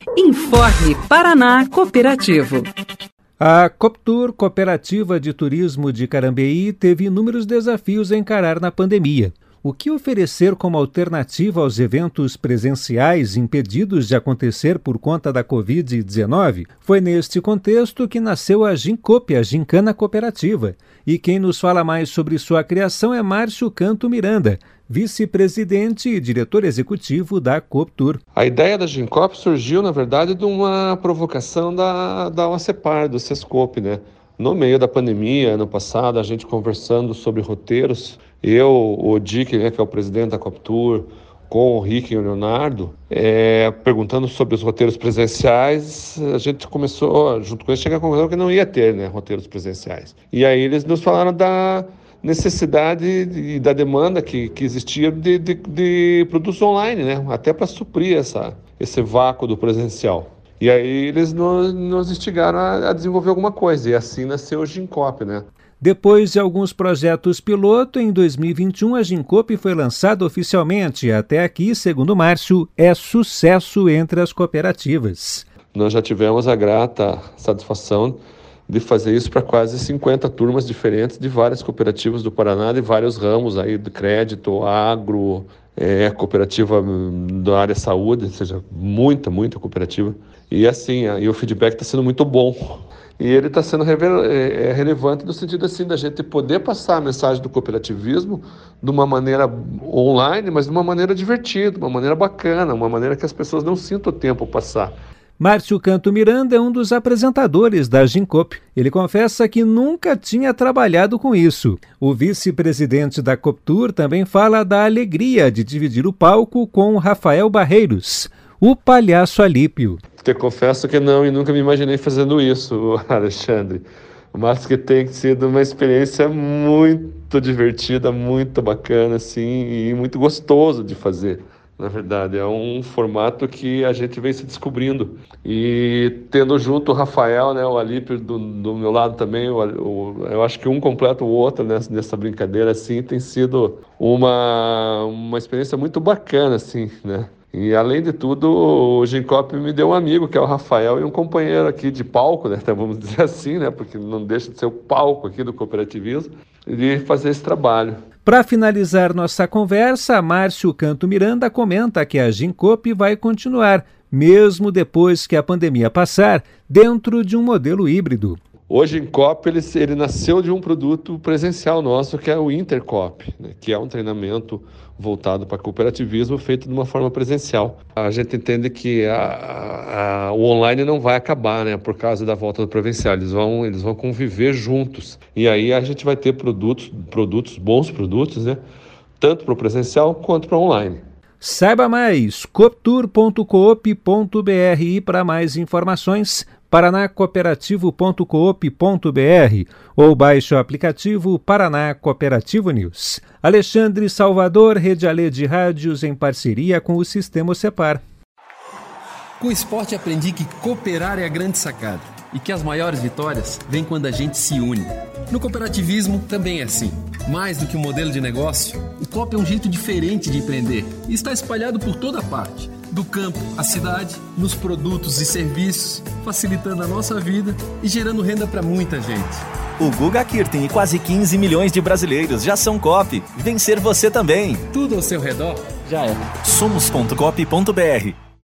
Informe Paraná Cooperativo. A Coptour, Cooperativa de Turismo de Carambeí, teve inúmeros desafios a encarar na pandemia. O que oferecer como alternativa aos eventos presenciais impedidos de acontecer por conta da Covid-19? Foi neste contexto que nasceu a Gincop, a Gincana Cooperativa. E quem nos fala mais sobre sua criação é Márcio Canto Miranda, vice-presidente e diretor executivo da Coptour. A ideia da Gincop surgiu, na verdade, de uma provocação da OCEPAR, do Sescope, né? No meio da pandemia, ano passado, a gente conversando sobre roteiros, eu, o Dick, né, que é o presidente da Coptour, com o Rick e o Leonardo, perguntando sobre os roteiros presenciais, a gente começou, junto com eles, chegar à conclusão que não ia ter, né, roteiros presenciais. E aí eles nos falaram da necessidade e da demanda que existia de produtos online, né, até para suprir esse vácuo do presencial. E aí eles nos instigaram a desenvolver alguma coisa, e assim nasceu o Gincop, né? Depois de alguns projetos piloto, em 2021 a Gincop foi lançada oficialmente. Até aqui, segundo Márcio, é sucesso entre as cooperativas. Nós já tivemos a grata satisfação de fazer isso para quase 50 turmas diferentes de várias cooperativas do Paraná, de vários ramos aí, do crédito, agro, cooperativa da área saúde, ou seja, muita cooperativa. E assim, e o feedback está sendo muito bom. E ele está sendo relevante no sentido assim da gente poder passar a mensagem do cooperativismo de uma maneira online, mas de uma maneira divertida, uma maneira bacana, uma maneira que as pessoas não sintam o tempo passar. Márcio Canto Miranda é um dos apresentadores da Gincop. Ele confessa que nunca tinha trabalhado com isso. O vice-presidente da Coptour também fala da alegria de dividir o palco com Rafael Barreiros, o palhaço Alípio. Eu confesso que não, e nunca me imaginei fazendo isso, Alexandre. Mas que tem sido uma experiência muito divertida, muito bacana, assim, e muito gostoso de fazer. Na verdade, é um formato que a gente vem se descobrindo. E tendo junto o Rafael, né, o Alípio do meu lado também, eu acho que um completa o outro nessa brincadeira, assim, tem sido uma experiência muito bacana, assim, né? E, além de tudo, o Gincop me deu um amigo, que é o Rafael, e um companheiro aqui de palco, né, vamos dizer assim, né, porque não deixa de ser o palco aqui do cooperativismo, de fazer esse trabalho. Para finalizar nossa conversa, Márcio Canto Miranda comenta que a Gincop vai continuar, mesmo depois que a pandemia passar, dentro de um modelo híbrido. O Gincop, ele nasceu de um produto presencial nosso, que é o Intercop, né, que é um treinamento voltado para cooperativismo feito de uma forma presencial. A gente entende que o online não vai acabar, né, por causa da volta do presencial. Eles vão conviver juntos. E aí a gente vai ter bons produtos, né, tanto para o presencial quanto para o online. Saiba mais, coptour.coop.br, e para mais informações, paranacooperativo.coop.br ou baixe o aplicativo Paraná Cooperativo News. Alexandre Salvador, Rede Alê de Rádios, em parceria com o Sistema OCEPAR. Com o esporte aprendi que cooperar é a grande sacada e que as maiores vitórias vêm quando a gente se une. No cooperativismo também é assim. Mais do que um modelo de negócio, o COP é um jeito diferente de empreender e está espalhado por toda parte. Do campo à cidade, nos produtos e serviços, facilitando a nossa vida e gerando renda para muita gente. O Guga Kirten e quase 15 milhões de brasileiros já são COP. Vencer você também. Tudo ao seu redor já é. Somos.coop.br